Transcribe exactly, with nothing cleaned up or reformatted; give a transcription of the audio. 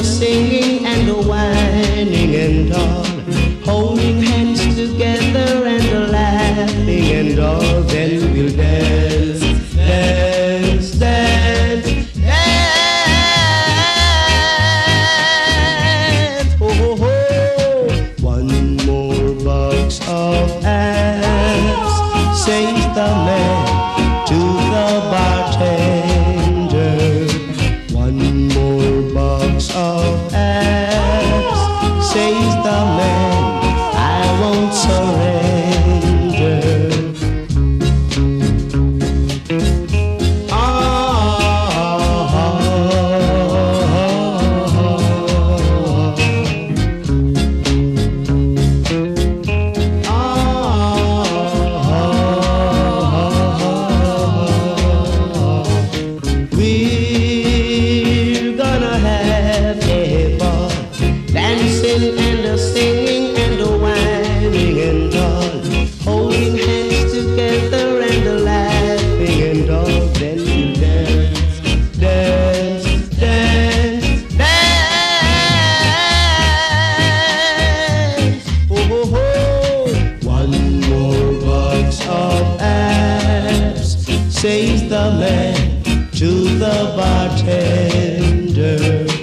the singing and the whining and all, holding hands together and the laughing and all. Then we'll dance, dance, dance, dance. Oh, oh, oh. One more box of apps, says the man to the bartender. One more box of apps, says the man, I won't surrender. Ah, ah, we're gonna have a ball, dancing and the singing and the whining and all, holding hands together and the laughing and all. Then you dance, dance, dance, dance. Oh, oh, oh. One more box of apps, says the man to the bartender.